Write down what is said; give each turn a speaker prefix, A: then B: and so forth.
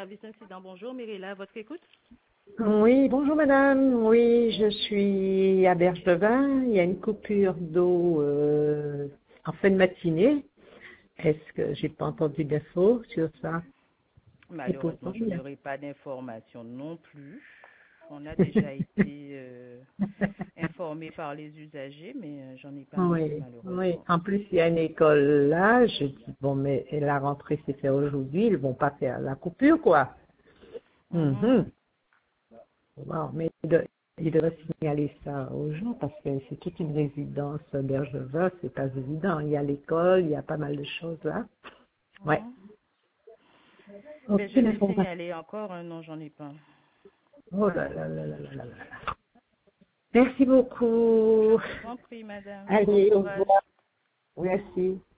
A: service incident. Bonjour, Mirella, à votre écoute.
B: Oui, bonjour madame. Oui, je suis à Bergevin. Il y a une coupure d'eau en fin de matinée. Est-ce que j'ai pas entendu d'infos sur ça? Et pourtant,
A: Malheureusement, je n'aurai pas d'informations non plus. On a déjà été informé par les usagers, mais j'en ai pas plus,
B: oui, oui.
A: malheureusement.
B: En plus, il y a une école là. Je dis, bon, mais la rentrée s'est faite aujourd'hui. Ils vont pas faire la coupure, quoi.
A: Mhm.
B: Bon, mais il devrait signaler ça aux gens parce que c'est toute une résidence Bergevin, c'est pas évident. Il y a l'école, il y a pas mal de choses là. Ouais.
A: Mhm. Mais je
B: Aucune
A: vais
B: information.
A: signaler encore un non, j'en ai pas.
B: Oh là là là là là là là. Merci beaucoup.
A: Je vous en prie, madame. Bon
B: Allez, au
A: courage.
B: revoir. Merci.